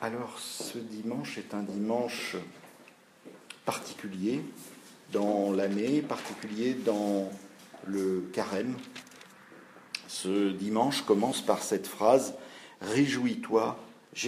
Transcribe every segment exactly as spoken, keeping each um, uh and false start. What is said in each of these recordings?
Alors, ce dimanche est un dimanche particulier dans l'année, particulier dans le carême. Ce dimanche commence par cette phrase « Réjouis-toi, Jérusalem ».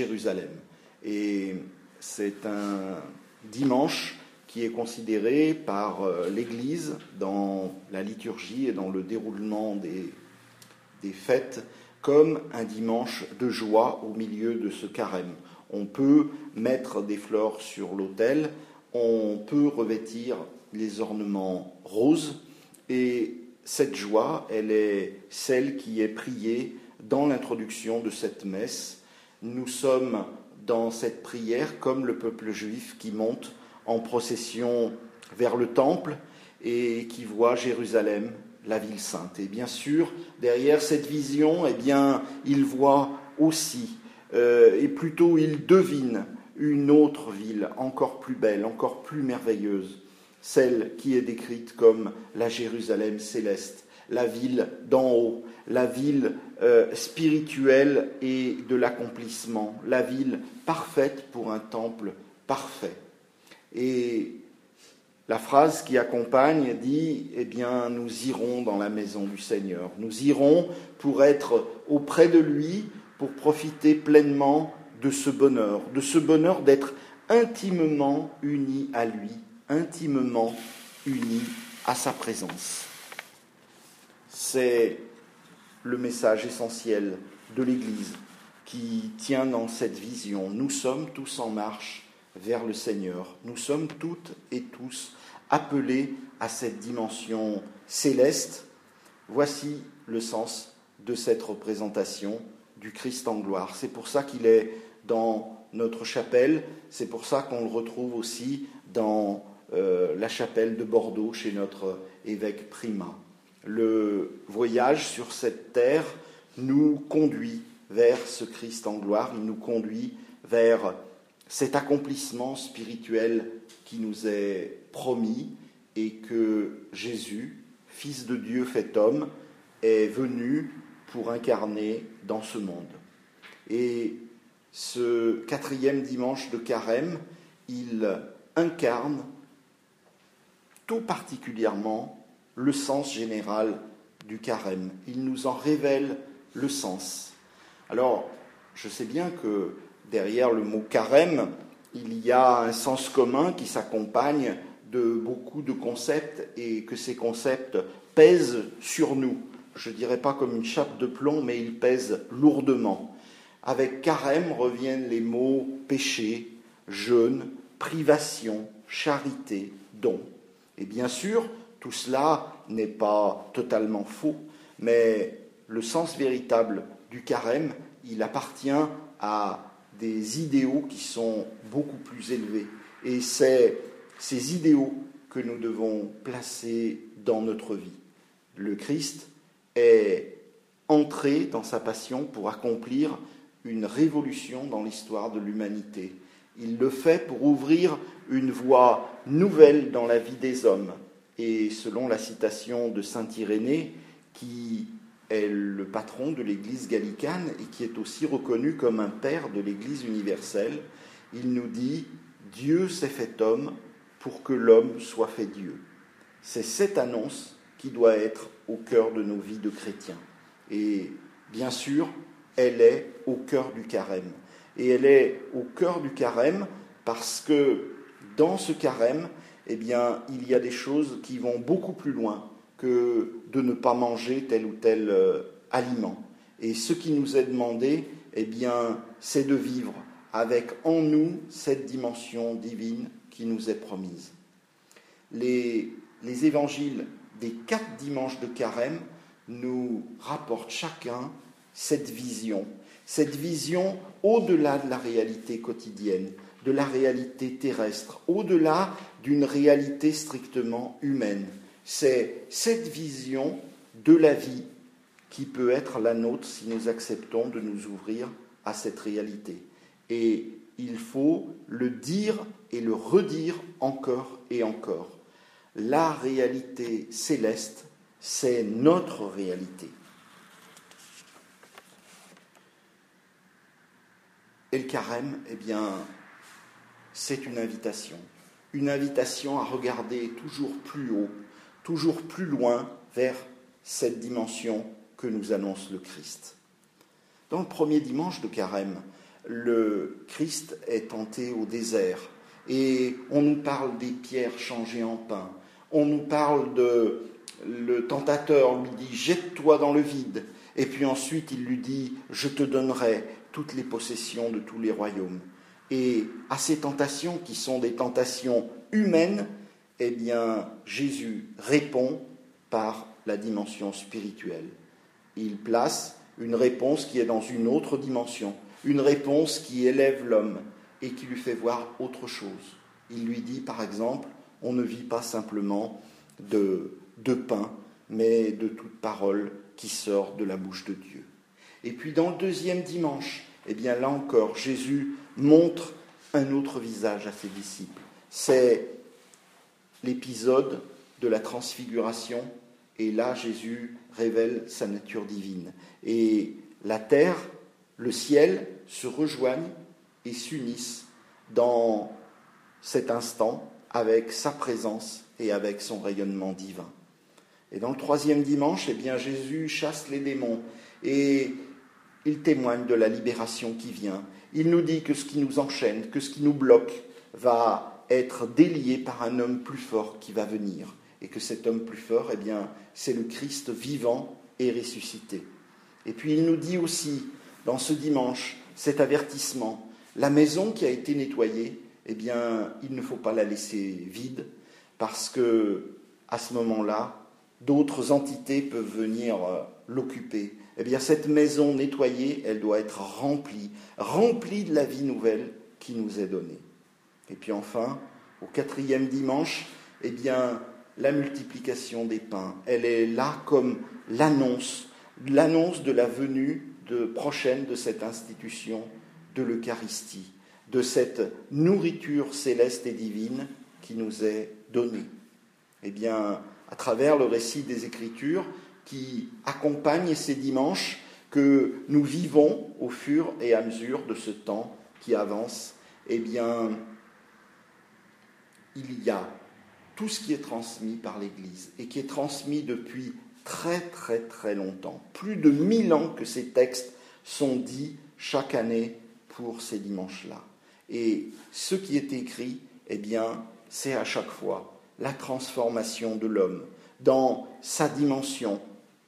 Et c'est un dimanche qui est considéré par l'Église dans la liturgie et dans le déroulement des, des fêtes comme un dimanche de joie au milieu de ce carême. On peut mettre des fleurs sur l'autel, on peut revêtir les ornements roses, et cette joie, elle est celle qui est priée dans l'introduction de cette messe. Nous sommes dans cette prière comme le peuple juif qui monte en procession vers le temple et qui voit Jérusalem, la ville sainte. Et bien sûr, derrière cette vision, eh bien, il voit aussi, euh, et plutôt il devine une autre ville encore plus belle, encore plus merveilleuse, celle qui est décrite comme la Jérusalem céleste, la ville d'en haut, la ville euh, spirituelle et de l'accomplissement, la ville parfaite pour un temple parfait. Et la phrase qui accompagne dit « Eh bien, nous irons dans la maison du Seigneur. Nous irons pour être auprès de lui, pour profiter pleinement de ce bonheur, de ce bonheur d'être intimement unis à lui, intimement unis à sa présence. » C'est le message essentiel de l'Église qui tient dans cette vision. Nous sommes tous en marche vers le Seigneur. Nous sommes toutes et tous appelés à cette dimension céleste. Voici le sens de cette représentation du Christ en gloire. C'est pour ça qu'il est dans notre chapelle, c'est pour ça qu'on le retrouve aussi dans euh, la chapelle de Bordeaux chez notre évêque Primat. Le voyage sur cette terre nous conduit vers ce Christ en gloire, il nous conduit vers cet accomplissement spirituel qui nous est promis et que Jésus, Fils de Dieu fait homme, est venu pour incarner dans ce monde. Et ce quatrième dimanche de carême, il incarne tout particulièrement le sens général du carême. Il nous en révèle le sens. Alors, je sais bien que derrière le mot carême, il y a un sens commun qui s'accompagne de beaucoup de concepts et que ces concepts pèsent sur nous. Je ne dirais pas comme une chape de plomb, mais ils pèsent lourdement. Avec carême reviennent les mots péché, jeûne, privation, charité, don. Et bien sûr, tout cela n'est pas totalement faux, mais le sens véritable du carême, il appartient à des idéaux qui sont beaucoup plus élevés. Et c'est ces idéaux que nous devons placer dans notre vie. Le Christ est entré dans sa passion pour accomplir une révolution dans l'histoire de l'humanité. Il le fait pour ouvrir une voie nouvelle dans la vie des hommes. Et selon la citation de saint Irénée, qui est le patron de l'Église gallicane et qui est aussi reconnu comme un père de l'Église universelle, il nous dit « Dieu s'est fait homme pour que l'homme soit fait Dieu ». C'est cette annonce qui doit être au cœur de nos vies de chrétiens. Et bien sûr, elle est au cœur du carême. Et elle est au cœur du carême parce que dans ce carême, eh bien, il y a des choses qui vont beaucoup plus loin que de ne pas manger tel ou tel euh, aliment. Et ce qui nous est demandé, eh bien, c'est de vivre avec en nous cette dimension divine qui nous est promise. Les, les évangiles des quatre dimanches de carême nous rapportent chacun cette vision, cette vision au-delà de la réalité quotidienne, de la réalité terrestre, au-delà d'une réalité strictement humaine. C'est cette vision de la vie qui peut être la nôtre si nous acceptons de nous ouvrir à cette réalité. Et il faut le dire et le redire encore et encore. La réalité céleste, c'est notre réalité. Et le carême, eh bien, c'est une invitation. Une invitation à regarder toujours plus haut, toujours plus loin vers cette dimension que nous annonce le Christ. Dans le premier dimanche de carême, le Christ est tenté au désert et on nous parle des pierres changées en pain. On nous parle de... Le tentateur lui dit « Jette-toi dans le vide ». Et puis ensuite, il lui dit « Je te donnerai toutes les possessions de tous les royaumes ». Et à ces tentations, qui sont des tentations humaines, eh bien, Jésus répond par la dimension spirituelle. Il place une réponse qui est dans une autre dimension, une réponse qui élève l'homme et qui lui fait voir autre chose. Il lui dit, par exemple, on ne vit pas simplement de, de pain, mais de toute parole qui sort de la bouche de Dieu. Et puis dans le deuxième dimanche, eh bien là encore, Jésus montre un autre visage à ses disciples. C'est l'épisode de la transfiguration, et là Jésus révèle sa nature divine. Et la terre, le ciel se rejoignent et s'unissent dans cet instant avec sa présence et avec son rayonnement divin. Et dans le troisième dimanche, eh bien, Jésus chasse les démons et il témoigne de la libération qui vient. Il nous dit que ce qui nous enchaîne, que ce qui nous bloque, va être délié par un homme plus fort qui va venir. Et que cet homme plus fort, eh bien, c'est le Christ vivant et ressuscité. Et puis il nous dit aussi, dans ce dimanche, cet avertissement, la maison qui a été nettoyée, eh bien, il ne faut pas la laisser vide, parce que à ce moment-là, d'autres entités peuvent venir l'occuper. Eh bien, cette maison nettoyée, elle doit être remplie, remplie de la vie nouvelle qui nous est donnée. Et puis enfin, au quatrième dimanche, eh bien, la multiplication des pains, elle est là comme l'annonce, l'annonce de la venue de, prochaine de cette institution de l'Eucharistie, de cette nourriture céleste et divine qui nous est donnée. Eh bien, à travers le récit des Écritures qui accompagne ces dimanches que nous vivons au fur et à mesure de ce temps qui avance, eh bien, il y a tout ce qui est transmis par l'Église et qui est transmis depuis très très très longtemps. Plus de mille ans que ces textes sont dits chaque année pour ces dimanches-là. Et ce qui est écrit, eh bien, c'est à chaque fois la transformation de l'homme dans sa dimension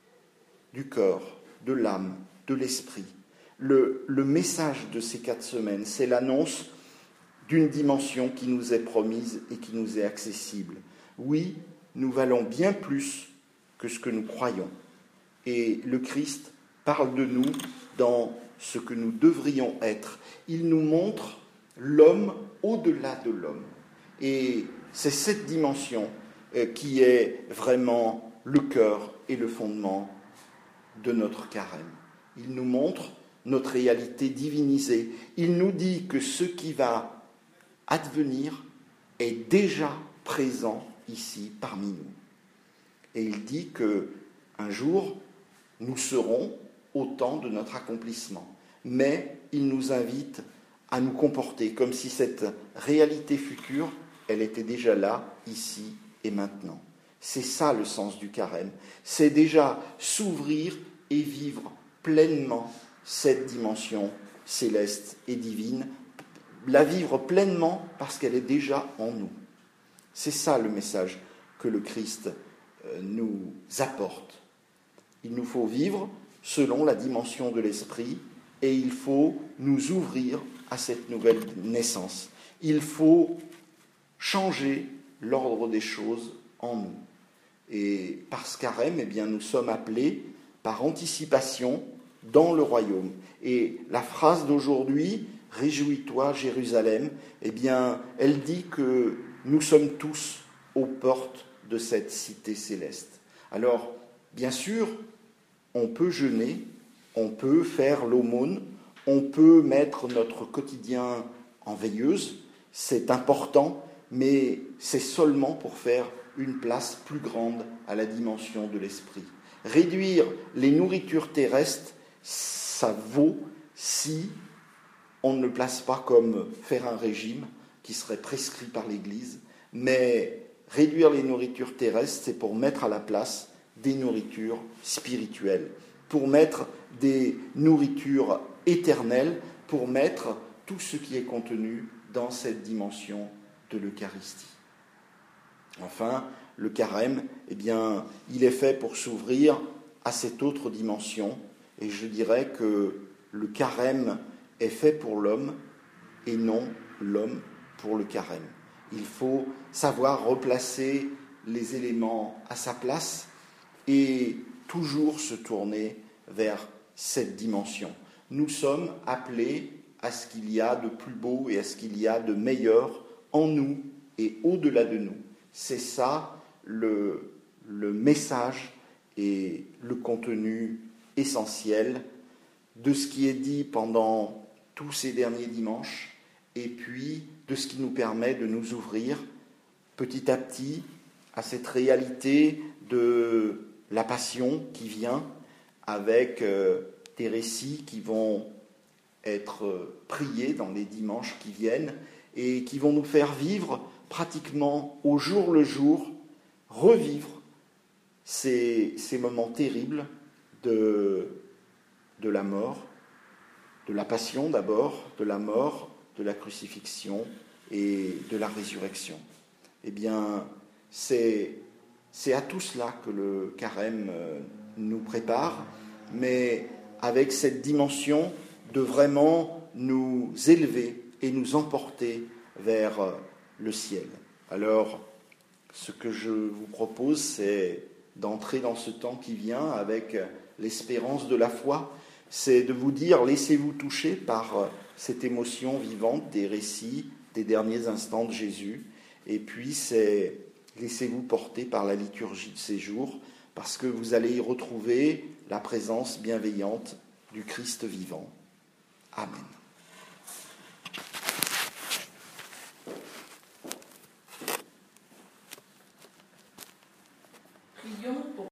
du corps, de l'âme, de l'esprit. Le, le message de ces quatre semaines, c'est l'annonce d'une dimension qui nous est promise et qui nous est accessible. Oui, nous valons bien plus que ce que nous croyons. Et le Christ parle de nous dans ce que nous devrions être. Il nous montre l'homme au-delà de l'homme. Et c'est cette dimension qui est vraiment le cœur et le fondement de notre carême. Il nous montre notre réalité divinisée. Il nous dit que ce qui va advenir est déjà présent ici parmi nous. Et il dit qu'un jour, nous serons au temps de notre accomplissement. Mais il nous invite à nous comporter comme si cette réalité future, elle était déjà là, ici et maintenant. C'est ça le sens du carême. C'est déjà s'ouvrir et vivre pleinement cette dimension céleste et divine, la vivre pleinement parce qu'elle est déjà en nous. C'est ça le message que le Christ nous apporte. Il nous faut vivre selon la dimension de l'esprit et il faut nous ouvrir à cette nouvelle naissance. Il faut changer l'ordre des choses en nous. Et par ce carême, eh bien, nous sommes appelés par anticipation dans le royaume. Et la phrase d'aujourd'hui, « Réjouis-toi, Jérusalem », eh bien, elle dit que nous sommes tous aux portes de cette cité céleste. Alors, bien sûr, on peut jeûner, on peut faire l'aumône, on peut mettre notre quotidien en veilleuse, c'est important, mais c'est seulement pour faire une place plus grande à la dimension de l'esprit. Réduire les nourritures terrestres, ça vaut si on ne le place pas comme faire un régime qui serait prescrit par l'Église, mais réduire les nourritures terrestres, c'est pour mettre à la place des nourritures spirituelles, pour mettre des nourritures éternelles, pour mettre tout ce qui est contenu dans cette dimension de l'Eucharistie. Enfin, le carême, eh bien, il est fait pour s'ouvrir à cette autre dimension, et je dirais que le carême est fait pour l'homme et non l'homme pour le carême. Il faut savoir replacer les éléments à sa place et toujours se tourner vers cette dimension. Nous sommes appelés à ce qu'il y a de plus beau et à ce qu'il y a de meilleur en nous et au-delà de nous. C'est ça le, le message et le contenu essentiel de ce qui est dit pendant tous ces derniers dimanches et puis de ce qui nous permet de nous ouvrir petit à petit à cette réalité de la passion qui vient avec euh, des récits qui vont être euh, priés dans les dimanches qui viennent et qui vont nous faire vivre pratiquement au jour le jour, revivre ces, ces moments terribles de, de la mort, de la passion d'abord, de la mort, de la crucifixion et de la résurrection. Eh bien, c'est, c'est à tout cela que le carême nous prépare, mais avec cette dimension de vraiment nous élever et nous emporter vers le ciel. Alors, ce que je vous propose, c'est d'entrer dans ce temps qui vient avec l'espérance de la foi, c'est de vous dire, laissez-vous toucher par cette émotion vivante des récits des derniers instants de Jésus, et puis c'est laissez-vous porter par la liturgie de ces jours, parce que vous allez y retrouver la présence bienveillante du Christ vivant. Amen.